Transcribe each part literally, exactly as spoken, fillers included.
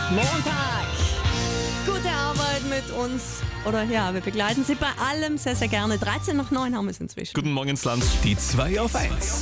Montag. Gute Arbeit mit uns. Oder ja, wir begleiten Sie bei allem sehr, sehr gerne. dreizehn nach neun haben wir es inzwischen. Guten Morgen ins Land. Die zwei auf eins.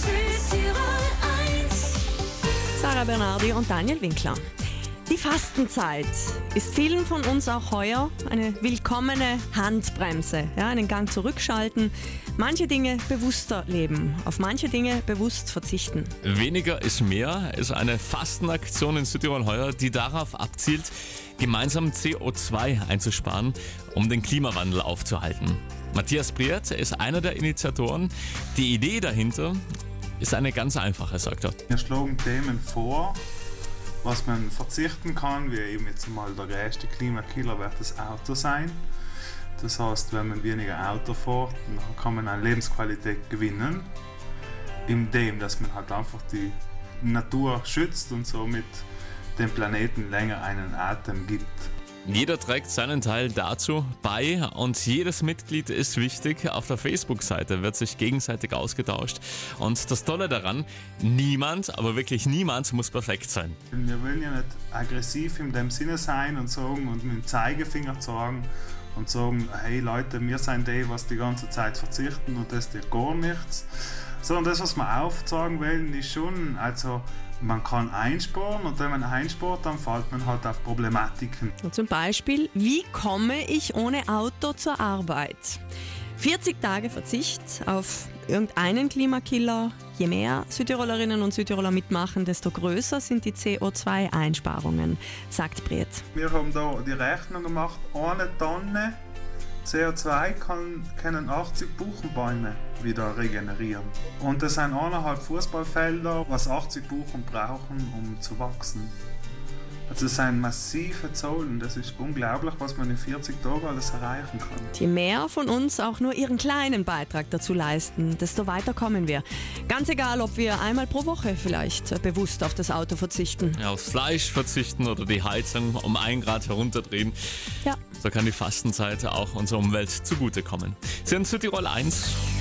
Sarah Bernardi und Daniel Winkler. Die Fastenzeit ist vielen von uns auch heuer eine willkommene Handbremse. Ja, einen Gang zurückschalten, manche Dinge bewusster leben, auf manche Dinge bewusst verzichten. Weniger ist mehr ist eine Fastenaktion in Südtirol heuer, die darauf abzielt, gemeinsam C O zwei einzusparen, um den Klimawandel aufzuhalten. Matthias Briert ist einer der Initiatoren. Die Idee dahinter ist eine ganz einfache, sagt er. Wir schlagen Themen vor, was man verzichten kann, wie eben jetzt mal der größte Klimakiller wird das Auto sein. Das heißt, wenn man weniger Auto fährt, dann kann man an Lebensqualität gewinnen, indem dass man halt einfach die Natur schützt und somit dem Planeten länger einen Atem gibt. Jeder trägt seinen Teil dazu bei und jedes Mitglied ist wichtig. Auf der Facebook-Seite wird sich gegenseitig ausgetauscht. Und das Tolle daran, niemand, aber wirklich niemand muss perfekt sein. Wir wollen ja nicht aggressiv in dem Sinne sein und sagen und mit dem Zeigefinger sagen und sagen, hey Leute, wir sind die, was die ganze Zeit verzichten und das dir gar nichts. Sondern das, was wir aufzeigen wollen, ist schon, also man kann einsparen und wenn man einspart, dann fällt man halt auf Problematiken. Und zum Beispiel, wie komme ich ohne Auto zur Arbeit? vierzig Tage Verzicht auf irgendeinen Klimakiller. Je mehr Südtirolerinnen und Südtiroler mitmachen, desto größer sind die C O zwei Einsparungen, sagt Briet. Wir haben da die Rechnung gemacht, eine Tonne C O zwei kann, können achtzig Buchenbäume wieder regenerieren. Und das sind eineinhalb Fußballfelder, was achtzig Buchen brauchen, um zu wachsen. Also das sind massive Zahlen. Das ist unglaublich, was man in vierzig Tagen alles erreichen kann. Je mehr von uns auch nur ihren kleinen Beitrag dazu leisten, desto weiter kommen wir. Ganz egal, ob wir einmal pro Woche vielleicht bewusst auf das Auto verzichten. Ja, aufs Fleisch verzichten oder die Heizung um ein Grad herunterdrehen. Ja. So kann die Fastenzeit auch unserer Umwelt zugutekommen. Sie sind Südtirol eins.